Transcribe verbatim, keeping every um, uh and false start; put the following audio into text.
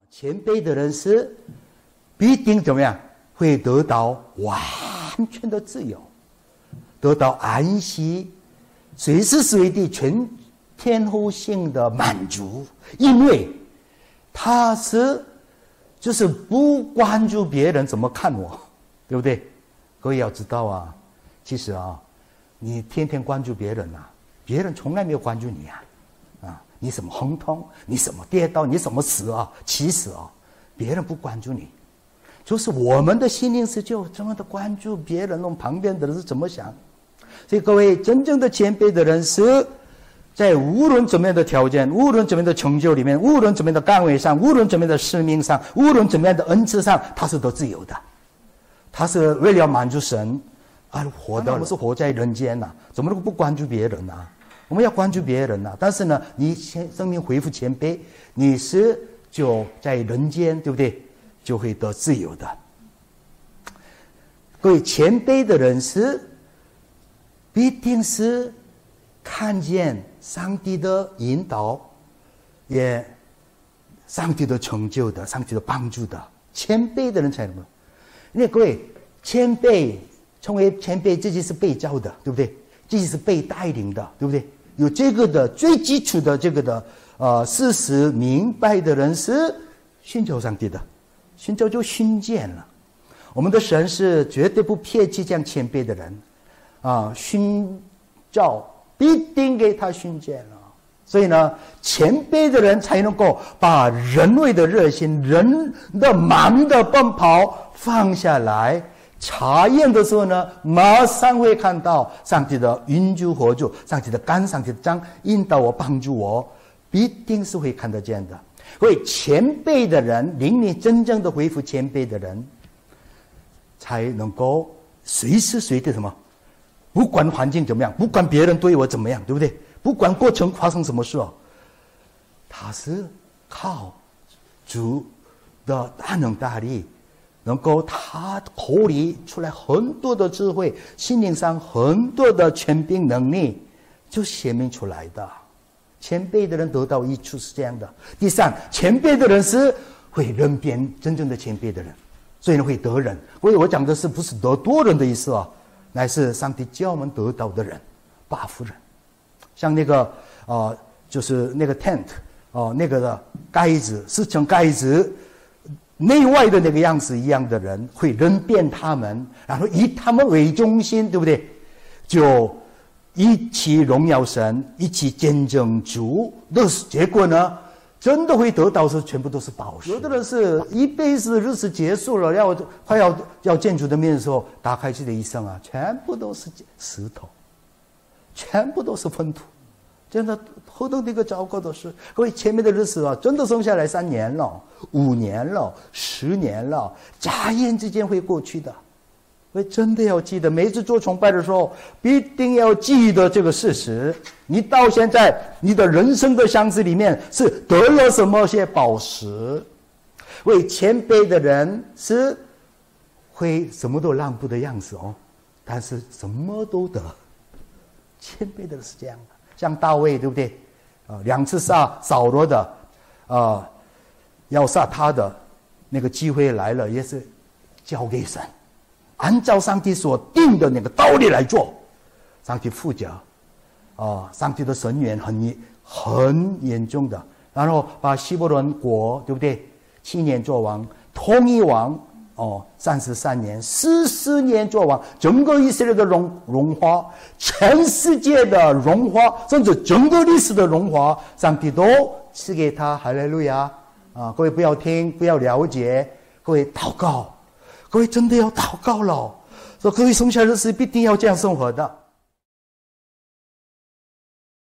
谦卑的人是必定怎么样？会得到完全的自由，得到安息，随时随地全天候性的满足，因为他是就是不关注别人怎么看我，对不对？各位要知道啊，其实啊，你天天关注别人啊，别人从来没有关注你啊。啊，你什么亨通，你什么跌倒，你什么死啊，其实啊，别人不关注你，就是我们的心灵是就这么的关注别人，我们旁边的人是怎么想。所以各位，真正的谦卑的人是在无论怎么样的条件，无论怎么样的成就里面，无论怎么样的岗位上，无论怎么样的使命上，无论怎么样的恩赐上，他是得自由的。他是为了满足神而活的。我们是活在人间呐、啊，怎么能够不关注别人呢、啊？我们要关注别人呐、啊，但是呢，你生命恢复谦卑，你是就在人间，对不对？就会得自由的。各位，谦卑的人是必定是看见上帝的引导，也上帝的成就的，上帝的帮助的。谦卑的人才能够，因为各位，谦卑成为谦卑，自己是被造的，对不对？自己是被带领的，对不对？有这个的最基础的这个的呃事实明白的人是寻求上帝的，寻求就寻见了。我们的神是绝对不撇弃这样谦卑的人啊，寻找必定给他寻见了。所以呢，谦卑的人才能够把人为的热心、人的忙的奔跑放下来。查验的时候呢，马上会看到上帝的云助火助，上帝的肝，上帝的脏引导我，帮助我，必定是会看得见的。所以谦卑的人，灵里真正的恢复谦卑的人，才能够随时随地什么，不管环境怎么样，不管别人对我怎么样，对不对？不管过程发生什么事哦，他是靠主的大能大力，能够他口里出来很多的智慧，心灵上很多的权柄能力，就显明出来的。谦卑的人得到益处是这样的。第三，谦卑的人是会人变真正的谦卑的人，所以呢会得人。所以我讲的是不是得多人的意思啊，乃是上帝叫我们得到的人，八福人。像那个呃，就是那个 tent 哦、呃，那个的盖子是像盖子内外的那个样子一样的人，会人变他们，然后以他们为中心，对不对？就一起荣耀神，一起见证主的结果呢，真的会得到是全部都是宝石。有的人是一辈子日子结束了，要快要要见主的面的时候，打开自己的一生啊，全部都是石头，全部都是粪土。真的何等的一个糟糕的事！各位，前面的日子啊，真的剩下来三年了、五年了、十年了，眨眼之间会过去的。所以真的要记得，每次做崇拜的时候，必定要记得这个事实。你到现在，你的人生的箱子里面是得了什么些宝石？为谦卑的人是会什么都让步的样子哦，但是什么都得。谦卑的人是这样的。像大卫，对不对？啊、呃，两次杀扫罗的，啊、呃，要杀他的那个机会来了，也是交给神，按照上帝所定的那个道理来做，上帝负责，啊、呃，上帝的神缘很很严重的，然后把希伯伦国，对不对？七年做王，统一王。哦，三十三年、四十年做王，整个以色列的荣荣华，全世界的荣华，甚至整个历史的荣华，上帝都赐给他。哈利路亚！啊，各位不要听，不要了解，各位祷告，各位真的要祷告了。说各位剩下的日子必定要这样生活的。